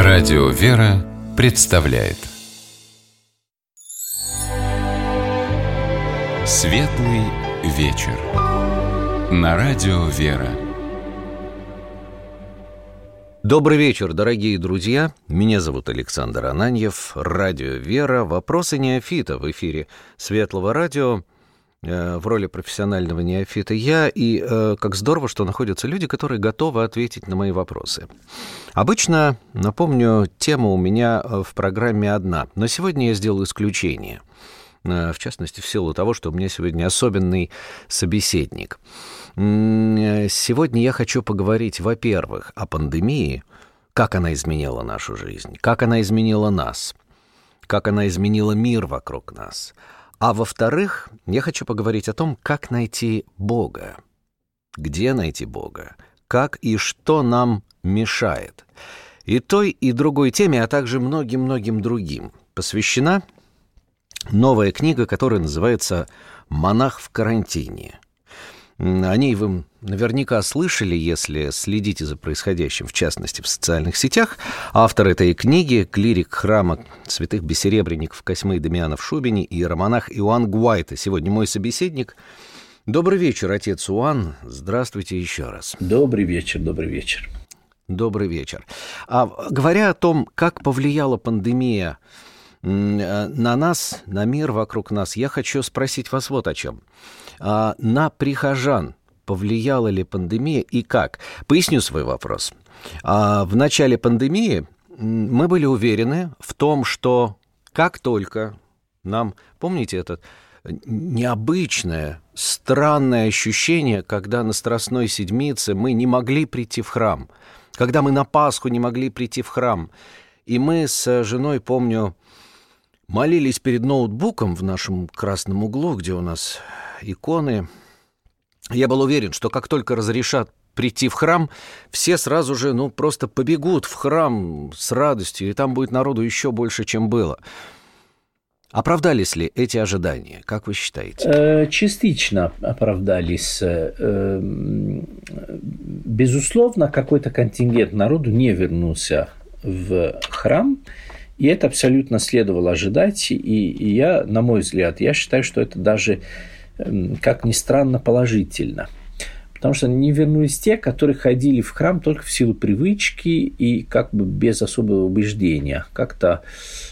Радио «Вера» представляет Светлый вечер на Радио «Вера». Добрый вечер, дорогие друзья. Меня зовут Александр Ананьев. Радио «Вера». Вопросы неофита в эфире Светлого радио. В роли профессионального неофита я, и как здорово, что находятся люди, которые готовы ответить на мои вопросы. Обычно, напомню, тема у меня в программе одна, но сегодня я сделаю исключение. В частности, в силу того, что у меня сегодня особенный собеседник. Сегодня я хочу поговорить, во-первых, о пандемии, как она изменила нашу жизнь, как она изменила нас, как она изменила мир вокруг нас. А во-вторых, я хочу поговорить о том, как найти Бога, где найти Бога, как и что нам мешает. И той, и другой теме, а также многим-многим другим посвящена новая книга, которая называется «Монах в карантине». О ней вы наверняка слышали, если следите за происходящим, в частности, в социальных сетях. Автор этой книги — клирик храма святых бессеребренников Косьмы и Дамиана в Шубине и иеромонах Иоанн Гуайта. Сегодня мой собеседник. Добрый вечер, отец Иоанн. Здравствуйте еще раз. Добрый вечер, добрый вечер. Добрый вечер. Говоря о том, как повлияла пандемия на нас, на мир вокруг нас, я хочу спросить вас вот о чем. На прихожан повлияла ли пандемия и как? Поясню свой вопрос. В начале пандемии мы были уверены в том, что как только нам, помните это необычное, странное ощущение, когда на Страстной Седмице мы не могли прийти в храм, когда мы на Пасху не могли прийти в храм, и мы с женой, помню, молились перед ноутбуком в нашем красном углу, где у нас иконы. Я был уверен, что как только разрешат прийти в храм, все сразу же, просто побегут в храм с радостью, и там будет народу еще больше, чем было. Оправдались ли эти ожидания, как вы считаете? Частично оправдались. Безусловно, какой-то контингент народу не вернулся в храм, и это абсолютно следовало ожидать. И я, на мой взгляд, я считаю, что это даже, как ни странно, положительно. Потому что не вернулись те, которые ходили в храм только в силу привычки и как бы без особого убеждения. Как-то,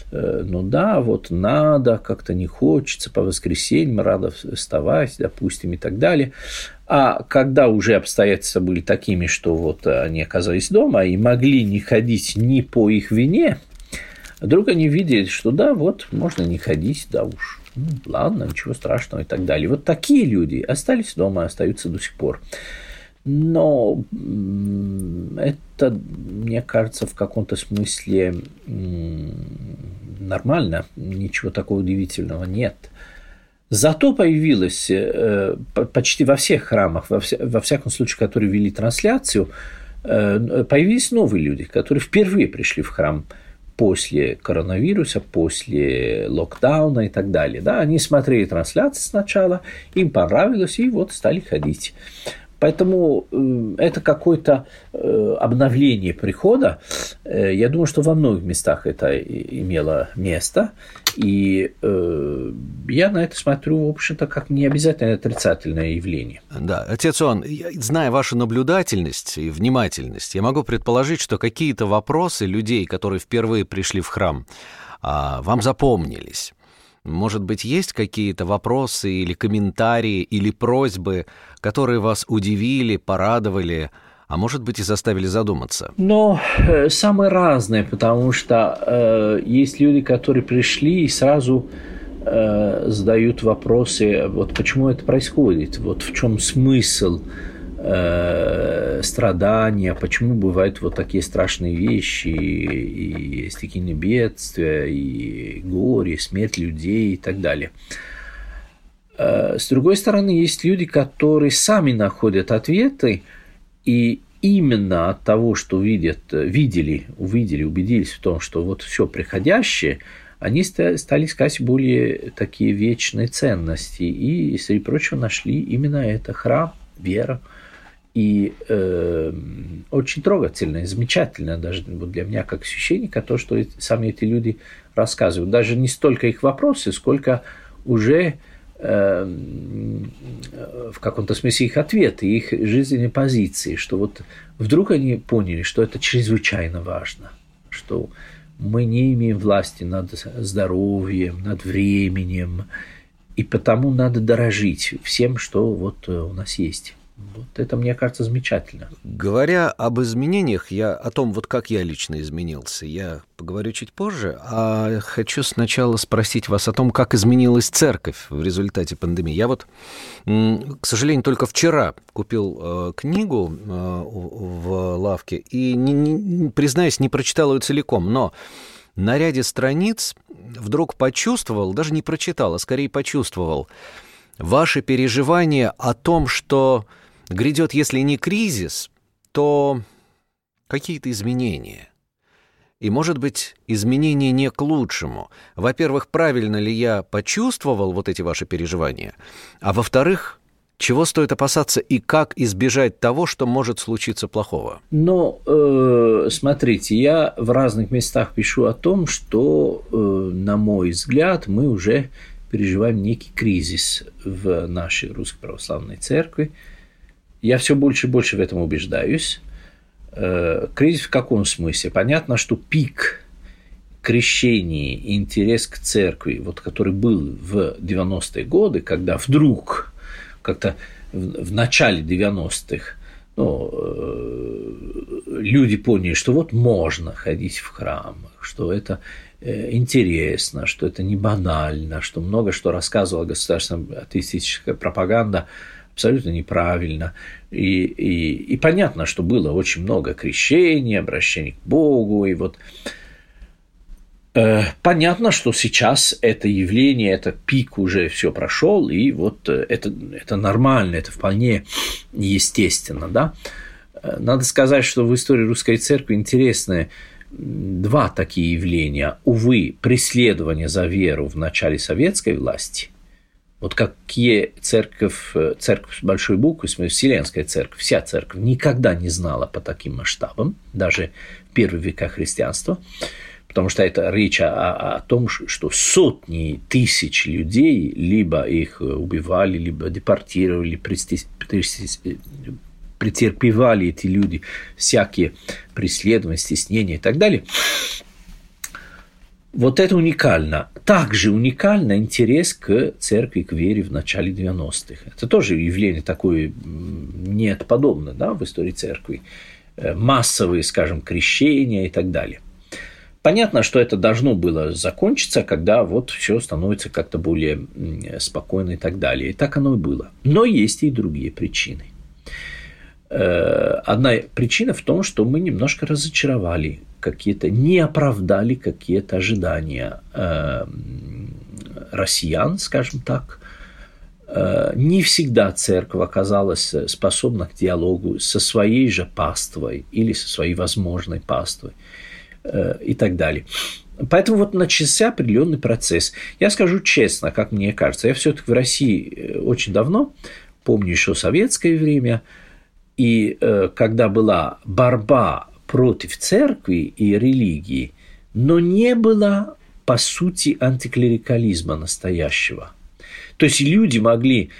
надо, как-то не хочется, по воскресеньям рано вставать, допустим, и так далее. А когда уже обстоятельства были такими, что они оказались дома и могли не ходить ни по их вине, вдруг они видели, что можно не ходить, уж. Ладно, ничего страшного и так далее. Такие люди остались дома, остаются до сих пор. Но это, мне кажется, в каком-то смысле нормально. Ничего такого удивительного нет. Зато появилось почти во всех храмах, во всяком случае, которые вели трансляцию, появились новые люди, которые впервые пришли в храм после коронавируса, после локдауна и так далее. Да, они смотрели трансляции сначала, им понравилось, и стали ходить. Поэтому это какое-то обновление прихода. Я думаю, что во многих местах это имело место. И я на это смотрю, в общем-то, как не обязательно отрицательное явление. Да, отец Иоанн, зная вашу наблюдательность и внимательность, я могу предположить, что какие-то вопросы людей, которые впервые пришли в храм, вам запомнились. Может быть, есть какие-то вопросы или комментарии, или просьбы, которые вас удивили, порадовали, а может быть, и заставили задуматься? Но самые разные, потому что есть люди, которые пришли и сразу задают вопросы, почему это происходит, в чем смысл страдания, почему бывают такие страшные вещи, и стихийные бедствия, и горе, смерть людей и так далее. С другой стороны, есть люди, которые сами находят ответы, и именно от того, что увидели, убедились в том, что все приходящее, они стали искать более такие вечные ценности. И, среди прочего, нашли именно это храм, вера. И очень трогательно и замечательно даже для меня как священника то, что сами эти люди рассказывают. Даже не столько их вопросы, сколько уже в каком-то смысле их ответы, их жизненные позиции, что вот вдруг они поняли, что это чрезвычайно важно, что мы не имеем власти над здоровьем, над временем, и потому надо дорожить всем, что вот у нас есть. Вот это, мне кажется, замечательно. Говоря об изменениях, о том, вот как я лично изменился, я поговорю чуть позже, а хочу сначала спросить вас о том, как изменилась церковь в результате пандемии. Я вот, к сожалению, только вчера купил книгу в лавке и, признаюсь, не прочитал ее целиком, но на ряде страниц вдруг почувствовал, даже не прочитал, а скорее почувствовал, ваши переживания о том, что грядет, если не кризис, то какие-то изменения. И, может быть, изменения не к лучшему. Во-первых, правильно ли я почувствовал вот эти ваши переживания? А во-вторых, чего стоит опасаться и как избежать того, что может случиться плохого? Но, смотрите, я в разных местах пишу о том, что, на мой взгляд, мы уже переживаем некий кризис в нашей Русской Православной Церкви. Я все больше и больше в этом убеждаюсь. Кризис в каком смысле? Понятно, что пик крещения и интерес к церкви, вот, который был в 90-е годы, когда вдруг как-то в начале 90-х люди поняли, что вот можно ходить в храм, что это интересно, что это не банально, что много что рассказывала государственная атеистическая пропаганда абсолютно неправильно. И понятно, что было очень много крещений, обращений к Богу. И вот понятно, что сейчас это явление, это пик уже все прошел, и вот это нормально, это вполне естественно. Да? Надо сказать, что в истории Русской Церкви интересные два такие явления. Увы, преследование за веру в начале советской власти. Вот какие церковь с большой буквы, в смысле, Вселенская церковь, вся церковь никогда не знала по таким масштабам, даже в первые века христианства, потому что это речь о том, что сотни тысяч людей либо их убивали, либо депортировали, претерпевали эти люди всякие преследования, стеснения и так далее. Вот это уникально. Также уникально интерес к церкви, к вере в начале 90-х. Это тоже явление такое нет подобное, да, в истории церкви. Массовые, скажем, крещения и так далее. Понятно, что это должно было закончиться, когда вот все становится как-то более спокойно и так далее. И так оно и было. Но есть и другие причины. Одна причина в том, что мы немножко разочаровали какие-то, не оправдали какие-то ожидания россиян, скажем так. Не всегда церковь оказалась способна к диалогу со своей же паствой или со своей возможной паствой и так далее. Поэтому вот начался определенный процесс. Я скажу честно, как мне кажется, я все-таки в России очень давно, помню еще советское время, и когда была борьба против церкви и религии, но не было, по сути, антиклерикализма настоящего. То есть люди могли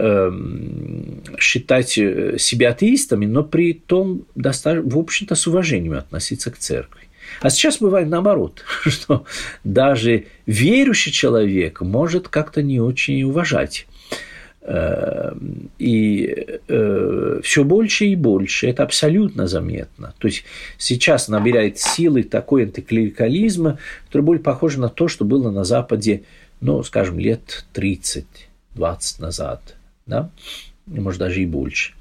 считать себя атеистами, но при том, в общем-то, с уважением относиться к церкви. А сейчас бывает наоборот, что даже верующий человек может как-то не очень уважать. И все больше и больше, это абсолютно заметно. То есть сейчас набирает силы такой антиклерикализм, который более похож на то, что было на Западе, ну, скажем, лет 30-20 назад, да? Может, даже и больше.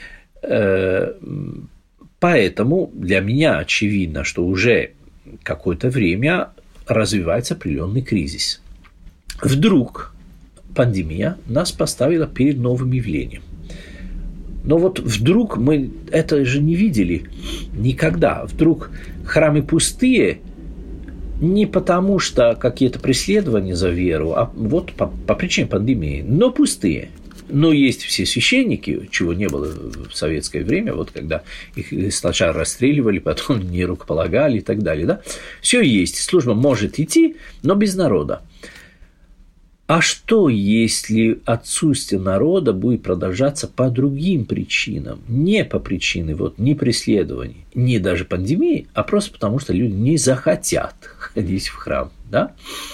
Поэтому для меня очевидно, что уже какое-то время развивается определенный кризис. Вдруг пандемия нас поставила перед новым явлением. Но вот вдруг мы это же не видели никогда. Вдруг храмы пустые не потому, что какие-то преследования за веру, а вот по причине пандемии, но пустые. Но есть все священники, чего не было в советское время, вот когда их сначала расстреливали, потом не рукополагали и так далее. Да? Все есть, служба может идти, но без народа. А что, если отсутствие народа будет продолжаться по другим причинам? Не по причине не преследований, не даже пандемии, а просто потому, что люди не захотят ходить в храм. Да?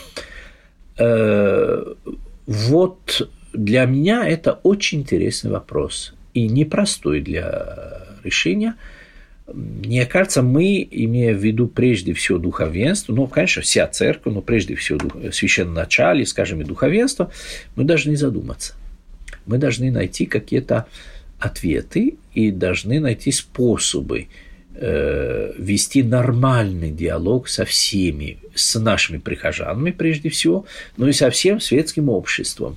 Вот для меня это очень интересный вопрос и непростой для решения. Мне кажется, мы, имея в виду прежде всего духовенство, конечно, вся церковь, но прежде всего священноначалие, скажем, и духовенство, мы должны задуматься. Мы должны найти какие-то ответы и должны найти способы вести нормальный диалог со всеми, с нашими прихожанами прежде всего, но и со всем светским обществом.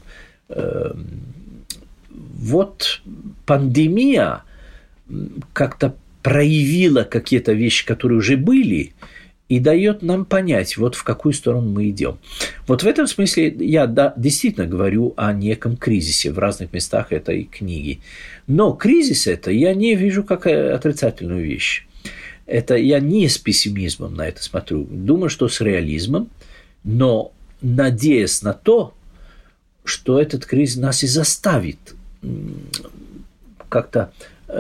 Вот пандемия как-то проявила какие-то вещи, которые уже были, и дает нам понять, вот в какую сторону мы идем. Вот в этом смысле я действительно говорю о неком кризисе в разных местах этой книги. Но кризис это я не вижу как отрицательную вещь. Это я не с пессимизмом на это смотрю. Думаю, что с реализмом, но надеясь на то, что этот кризис нас и заставит как-то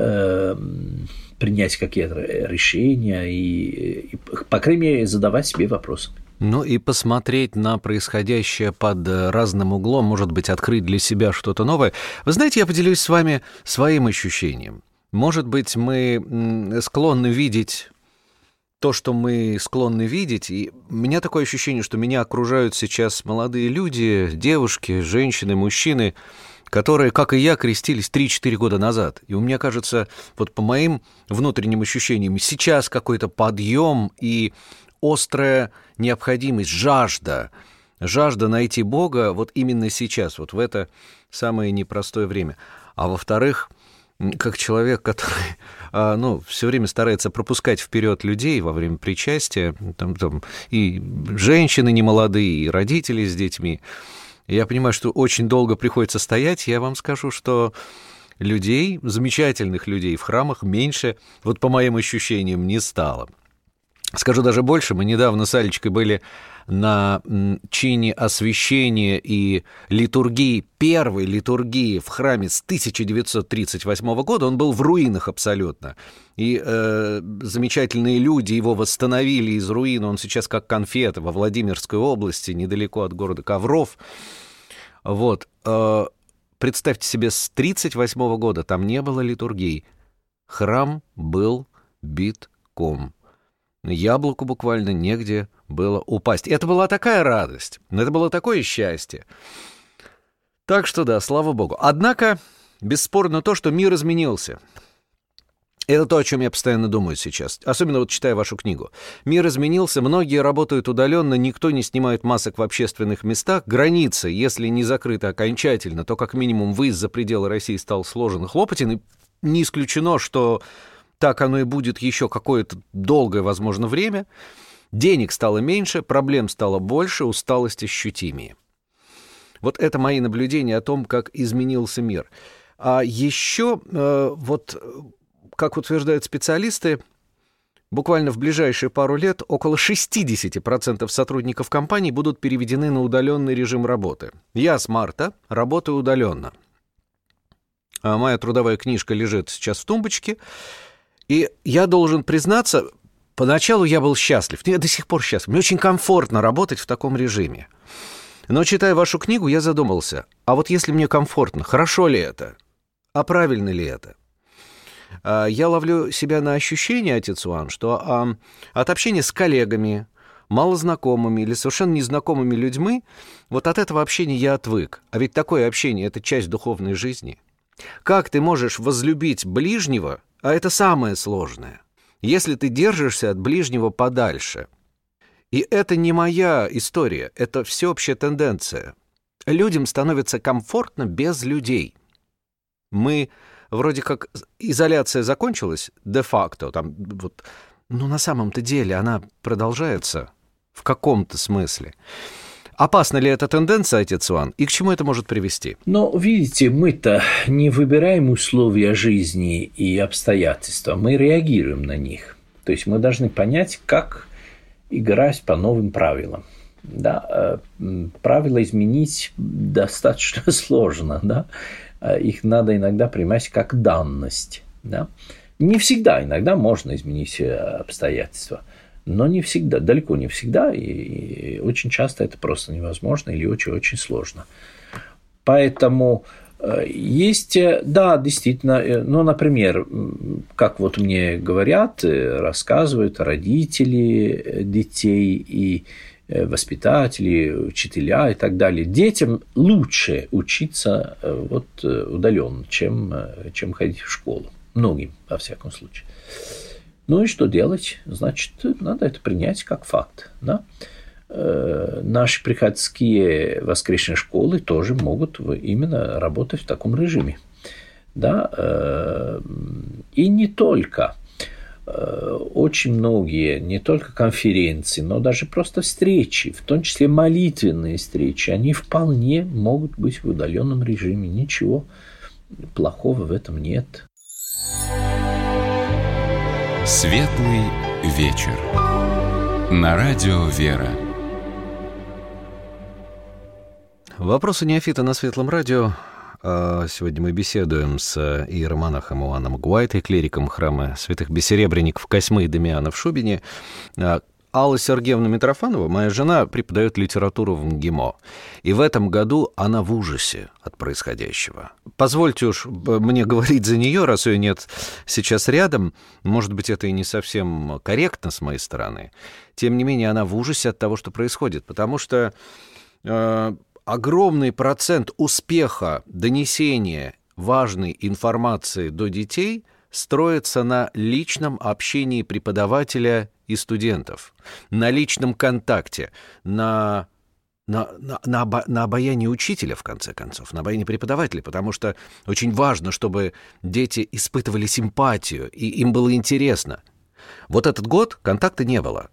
принять какие-то решения и, по крайней мере, задавать себе вопросы. Ну и посмотреть на происходящее под разным углом, может быть, открыть для себя что-то новое. Вы знаете, я поделюсь с вами своим ощущением. Может быть, мы склонны видеть то, что мы склонны видеть, и у меня такое ощущение, что меня окружают сейчас молодые люди, девушки, женщины, мужчины, которые, как и я, крестились 3-4 года назад. И у меня кажется, вот по моим внутренним ощущениям, сейчас какой-то подъем и острая необходимость, жажда найти Бога вот именно сейчас, вот в это самое непростое время. А во-вторых, как человек, который все время старается пропускать вперед людей во время причастия, там и женщины немолодые, и родители с детьми, я понимаю, что очень долго приходится стоять. Я вам скажу, что людей, замечательных людей в храмах меньше, вот по моим ощущениям, не стало. Скажу даже больше, мы недавно с Алечкой были на чине освящения и литургии, первой литургии в храме с 1938 года. Он был в руинах абсолютно. И замечательные люди его восстановили из руин. Он сейчас как конфета во Владимирской области, недалеко от города Ковров. Вот. Представьте себе, с 1938 года там не было литургии. Храм был битком. Яблоку буквально негде было упасть. Это была такая радость, это было такое счастье. Так что да, слава Богу. Однако, бесспорно то, что мир изменился. Это то, о чем я постоянно думаю сейчас, особенно вот читая вашу книгу. Мир изменился, многие работают удаленно, никто не снимает масок в общественных местах. Границы, если не закрыты окончательно, то как минимум выезд за пределы России стал сложен и хлопотен. И не исключено, что так оно и будет еще какое-то долгое, возможно, время. Денег стало меньше, проблем стало больше, усталость ощутимее. Вот это мои наблюдения о том, как изменился мир. А еще, вот, как утверждают специалисты, буквально в ближайшие пару лет около 60% сотрудников компаний будут переведены на удаленный режим работы. Я с марта работаю удаленно. Моя трудовая книжка лежит сейчас в тумбочке. И я должен признаться, поначалу я был счастлив, я до сих пор счастлив, мне очень комфортно работать в таком режиме. Но, читая вашу книгу, я задумался, а вот если мне комфортно, хорошо ли это? А правильно ли это? Я ловлю себя на ощущение, отец Иоанн, что от общения с коллегами, малознакомыми или совершенно незнакомыми людьми, вот от этого общения я отвык. А ведь такое общение – это часть духовной жизни. Как ты можешь возлюбить ближнего, а это самое сложное, если ты держишься от ближнего подальше? И это не моя история, это всеобщая тенденция. Людям становится комфортно без людей. Мы вроде как изоляция закончилась де-факто, но на самом-то деле она продолжается в каком-то смысле. Опасна ли эта тенденция, отец Иван, и к чему это может привести? Но, видите, мы-то не выбираем условия жизни и обстоятельства, мы реагируем на них. То есть мы должны понять, как играть по новым правилам. Да? Правила изменить достаточно сложно. Да? Их надо иногда принимать как данность. Да? Не всегда, иногда можно изменить обстоятельства. Но не всегда, далеко не всегда, и очень часто это просто невозможно или очень-очень сложно. Поэтому есть, да, действительно, ну, например, как вот мне говорят, рассказывают родители детей и воспитатели, учителя и так далее, детям лучше учиться вот удаленно, чем ходить в школу. Многим, во всяком случае. Ну и что делать? Значит, надо это принять как факт. Да? Наши приходские воскресные школы тоже могут именно работать в таком режиме. Да? И не только. Очень многие, не только конференции, но даже просто встречи, в том числе молитвенные встречи, они вполне могут быть в удаленном режиме. Ничего плохого в этом нет. Светлый вечер. На радио «Вера». Вопросы неофита на Светлом радио. Сегодня мы беседуем с иеромонахом Иоанном Гуайтой, клириком храма святых Бессеребренников Косьмы и Дамиана в Шубине. Алла Сергеевна Митрофанова, моя жена, преподает литературу в МГИМО. И в этом году она в ужасе от происходящего. Позвольте уж мне говорить за нее, раз ее нет сейчас рядом. Может быть, это и не совсем корректно с моей стороны. Тем не менее, она в ужасе от того, что происходит. Потому что огромный процент успеха донесения важной информации до детей строится на личном общении преподавателя и студентов, на личном контакте, на обаянии учителя, в конце концов, на обаянии преподавателя, потому что очень важно, чтобы дети испытывали симпатию, и им было интересно. Вот этот год контакта не было.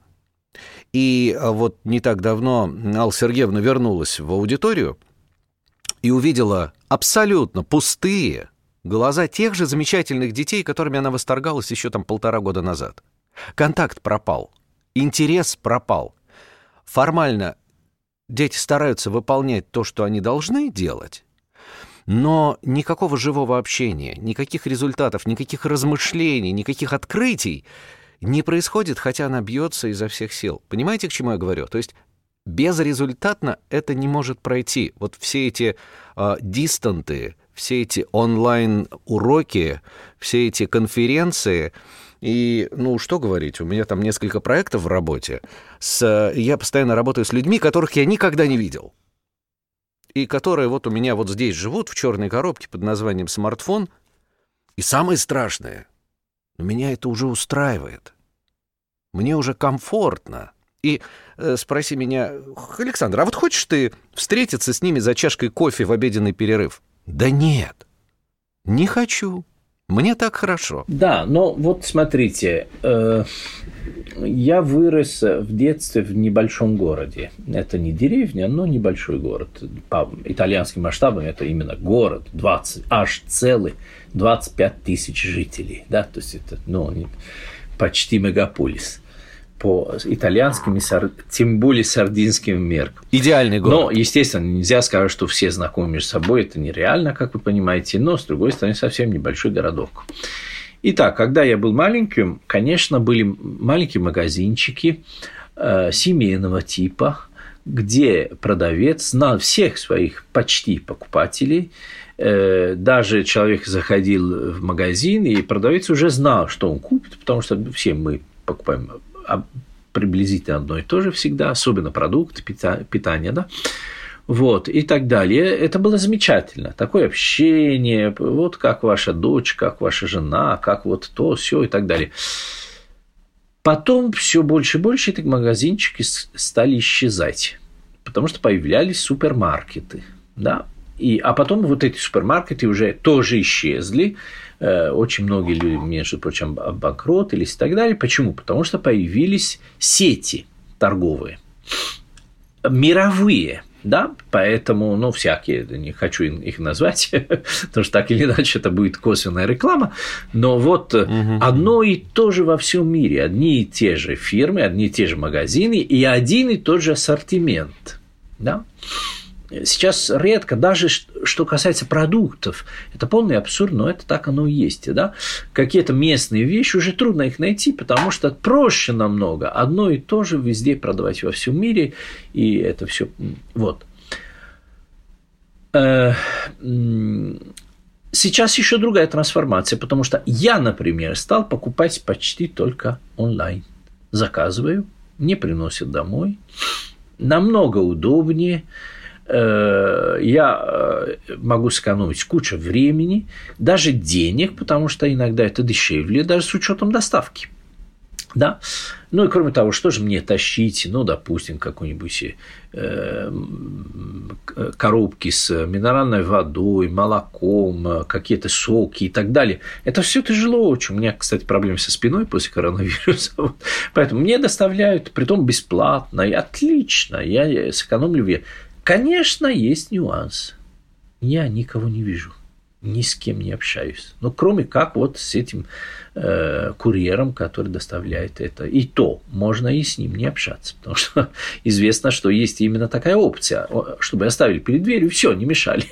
И вот не так давно Алла Сергеевна вернулась в аудиторию и увидела абсолютно пустые глаза тех же замечательных детей, которыми она восторгалась еще там 1,5 года назад. Контакт пропал, интерес пропал. Формально дети стараются выполнять то, что они должны делать, но никакого живого общения, никаких результатов, никаких размышлений, никаких открытий не происходит, хотя она бьется изо всех сил. Понимаете, к чему я говорю? То есть безрезультатно это не может пройти. Вот все эти дистанты, все эти онлайн-уроки, все эти конференции. И, ну, что говорить, у меня там несколько проектов в работе. Я постоянно работаю с людьми, которых я никогда не видел. И которые вот у меня вот здесь живут, в черной коробке под названием смартфон. И самое страшное, меня это уже устраивает. Мне уже комфортно. И спроси меня: Александр, а вот хочешь ты встретиться с ними за чашкой кофе в обеденный перерыв? Да нет, не хочу. Мне так хорошо. Да, но вот смотрите, я вырос в детстве в небольшом городе. Это не деревня, но небольшой город. По итальянским масштабам это именно город, аж целый 25 тысяч жителей. Да? То есть это почти мегаполис. По итальянским и тем более сардинским меркам. Идеальный город. Но, естественно, нельзя сказать, что все знакомы между собой. Это нереально, как вы понимаете. Но, с другой стороны, совсем небольшой городок. Итак, когда я был маленьким, конечно, были маленькие магазинчики семейного типа, где продавец знал всех своих почти покупателей. Даже человек заходил в магазин, и продавец уже знал, что он купит, потому что все мы покупаем приблизительно одно и то же всегда, особенно продукты питания, да, вот, и так далее. Это было замечательно, такое общение, вот как ваша дочь, как ваша жена, как вот то, все и так далее. Потом все больше и больше эти магазинчики стали исчезать, потому что появлялись супермаркеты, да, а потом вот эти супермаркеты уже тоже исчезли. Очень многие люди, между прочим, обанкротились и так далее. Почему? Потому что появились сети торговые. мировые. Да, поэтому, всякие, не хочу их назвать, потому что так или иначе это будет косвенная реклама, но вот одно и то же во всем мире, одни и те же фирмы, одни и те же магазины и один и тот же ассортимент, да. Сейчас редко, даже что касается продуктов, это полный абсурд, но это так оно и есть. Да? Какие-то местные вещи, уже трудно их найти, потому что проще намного одно и то же везде продавать во всем мире, и это все. Вот. Сейчас еще другая трансформация, потому что я, например, стал покупать почти только онлайн. Заказываю, мне приносят домой, намного удобнее. Я могу сэкономить кучу времени, даже денег, потому что иногда это дешевле, даже с учетом доставки. Да? Ну и кроме того, что же мне тащить, допустим, какую-нибудь коробки с минеральной водой, молоком, какие-то соки и так далее. Это все тяжело очень. У меня, кстати, проблемы со спиной после коронавируса. Поэтому мне доставляют, притом бесплатно, и отлично, я сэкономлю. Конечно, есть нюанс. Я никого не вижу, ни с кем не общаюсь. Кроме как вот с этим курьером, который доставляет это. И то можно и с ним не общаться, потому что известно, что есть именно такая опция, чтобы оставили перед дверью, все, не мешали.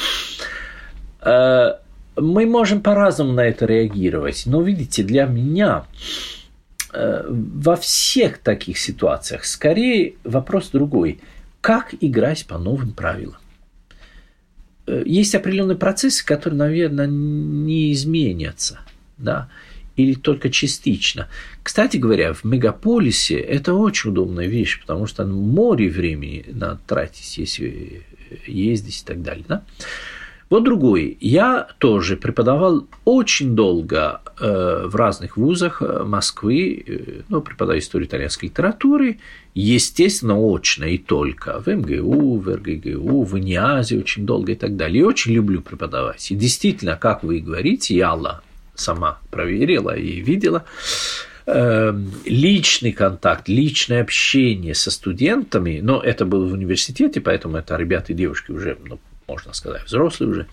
Мы можем по-разному на это реагировать, но, видите, для меня во всех таких ситуациях скорее вопрос другой. Как играть по новым правилам? Есть определенные процессы, которые, наверное, не изменятся, да, или только частично. Кстати говоря, в мегаполисе это очень удобная вещь, потому что море времени надо тратить, если ездить и так далее. Да? Вот другой. Я тоже преподавал очень долго в разных вузах Москвы, преподаю историю итальянской литературы, естественно, очно и только в МГУ, в РГГУ, в ИНИАЗе очень долго и так далее. И очень люблю преподавать. И действительно, как вы и говорите, и Алла сама проверила и видела, личный контакт, личное общение со студентами, но это было в университете, поэтому это ребята и девушки уже, можно сказать, взрослые уже.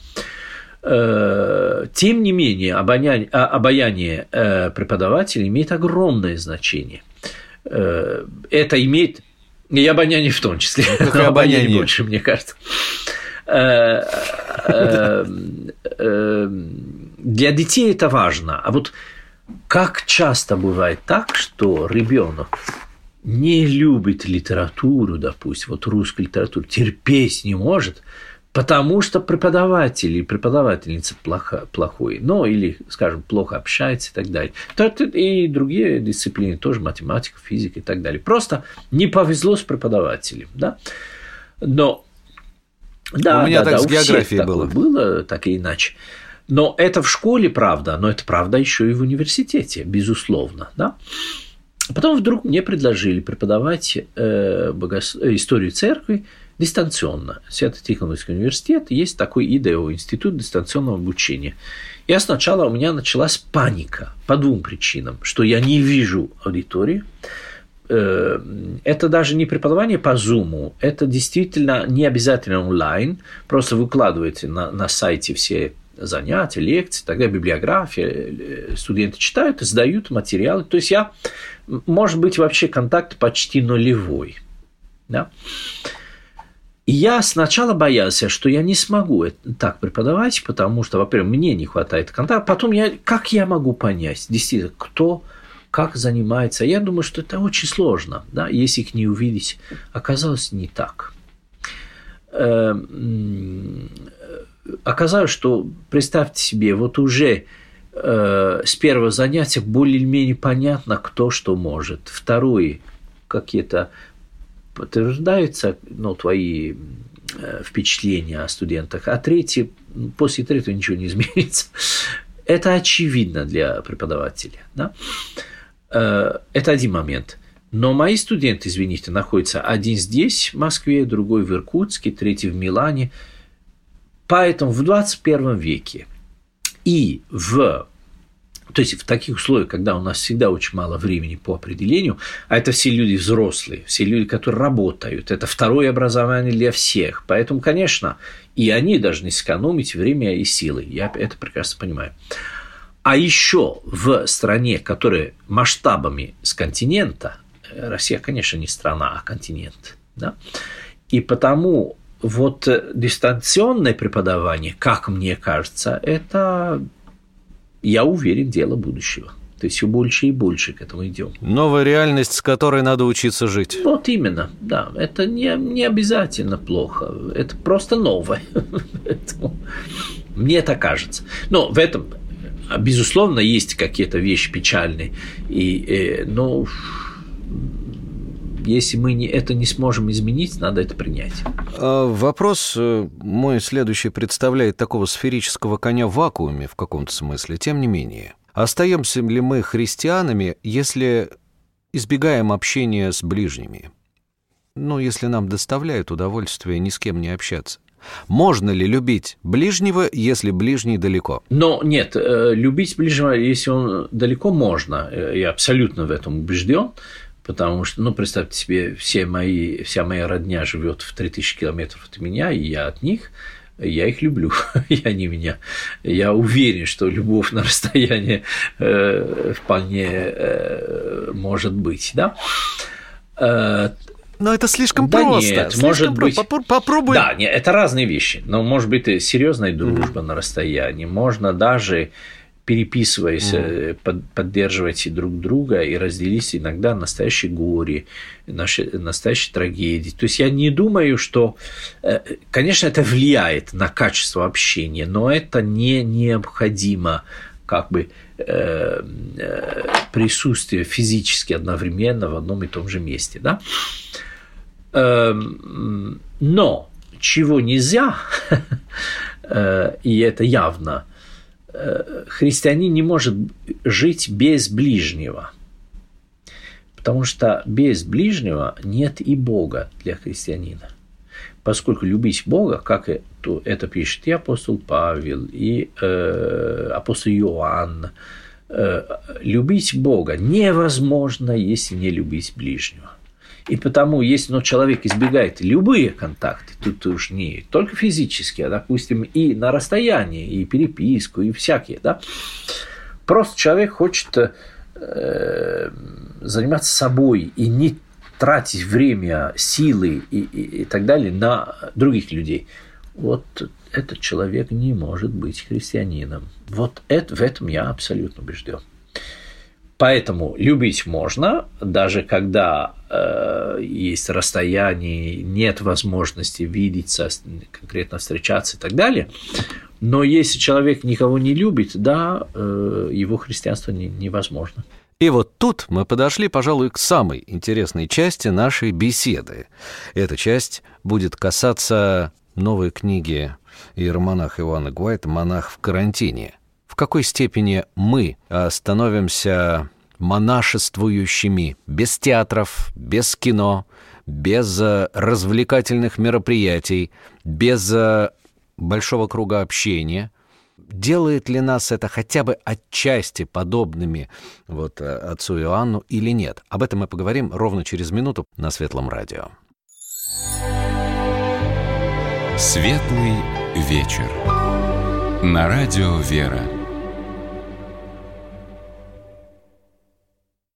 Тем не менее, обаяние преподавателя имеет огромное значение. Это имеет и обоняние в том числе, но обоняние больше, мне кажется. Для детей это важно. А вот как часто бывает так, что ребенок не любит литературу, допустим, вот русскую литературу, терпеть не может, потому что преподаватель или преподавательница плохой, или, скажем, плохо общается и так далее. И другие дисциплины тоже, математика, физика и так далее. Просто не повезло с преподавателем. Да? Но да, у меня так с у географией всех было так или иначе. Но это в школе правда, но это правда еще и в университете, безусловно. Да? Потом вдруг мне предложили преподавать историю церкви дистанционно. Свято-Тихоновский университет, есть такой ИДО, институт дистанционного обучения. И сначала у меня началась паника по двум причинам, что я не вижу аудитории. Это даже не преподавание по Zoom, это действительно не обязательно онлайн, просто выкладываете на сайте все занятия, лекции, тогда библиография, студенты читают и сдают материалы. То есть может быть, вообще контакт почти нулевой. Да? И я сначала боялся, что я не смогу так преподавать, потому что, во-первых, мне не хватает контакта. Потом как я могу понять, действительно, кто как занимается. Я думаю, что это очень сложно, да, если их не увидеть. Оказалось, не так. Оказалось, что, представьте себе, вот уже с первого занятия более-менее понятно, кто что может. Второе, какие-то подтверждаются твои впечатления о студентах, а третье, после третьего ничего не изменится. Это очевидно для преподавателя. Да? Это один момент. Но мои студенты, извините, находятся один здесь, в Москве, другой в Иркутске, третий в Милане. Поэтому в 21 веке и в То есть в таких условиях, когда у нас всегда очень мало времени по определению, а это все люди взрослые, все люди, которые работают, это второе образование для всех. Поэтому, конечно, и они должны сэкономить время и силы. Я это прекрасно понимаю. А еще в стране, которая масштабами с континента, Россия, конечно, не страна, а континент, да? И потому вот дистанционное преподавание, как мне кажется, это, я уверен, дело будущего. То есть все больше и больше к этому идем. Новая реальность, с которой надо учиться жить. Вот именно, да. Это не обязательно плохо. Это просто новое. Мне так кажется. Но в этом, безусловно, есть какие-то вещи печальные. Но если мы это не сможем изменить, надо это принять. Вопрос мой следующий представляет такого сферического коня в вакууме в каком-то смысле. Тем не менее, остаемся ли мы христианами, если избегаем общения с ближними? Если нам доставляет удовольствие ни с кем не общаться. Можно ли любить ближнего, если ближний далеко? Но нет, любить ближнего, если он далеко, можно. Я абсолютно в этом убежден. Потому что, представьте себе, вся моя родня живет в 3000 километров от меня, и я от них, я их люблю, и они меня. Я уверен, что любовь на расстоянии вполне может быть, да? Но это слишком просто. Нет, слишком может быть. Попробуй. Да, нет, это разные вещи. Но может быть и серьезная дружба на расстоянии. Можно даже, переписываясь, поддерживать друг друга и разделить иногда настоящее горе, настоящие трагедии. То есть я не думаю, что, конечно, это влияет на качество общения, но это не необходимо присутствие физически одновременно в одном и том же месте, да? Но чего нельзя, и это явно, христианин не может жить без ближнего, потому что без ближнего нет и Бога для христианина. Поскольку любить Бога, как это пишет и апостол Павел, и апостол Иоанн, любить Бога невозможно, если не любить ближнего. И потому, если человек избегает любые контакты, тут уж не только физические, а, допустим, и на расстоянии, и переписку, и всякие, да, просто человек хочет заниматься собой и не тратить время, силы и так далее на других людей. Вот этот человек не может быть христианином. В этом я абсолютно убежден. Поэтому любить можно, даже когда есть расстояние, нет возможности видеться, конкретно встречаться и так далее. Но если человек никого не любит, да, его христианство невозможно. И вот тут мы подошли, пожалуй, к самой интересной части нашей беседы. Эта часть будет касаться новой книги иеромонаха Иоанна Гуайта «Монах в карантине». В какой степени мы становимся монашествующими без театров, без кино, без развлекательных мероприятий, без большого круга общения? Делает ли нас это хотя бы отчасти подобными отцу Иоанну или нет? Об этом мы поговорим ровно через минуту на Светлом радио. Светлый вечер. На радио «Вера».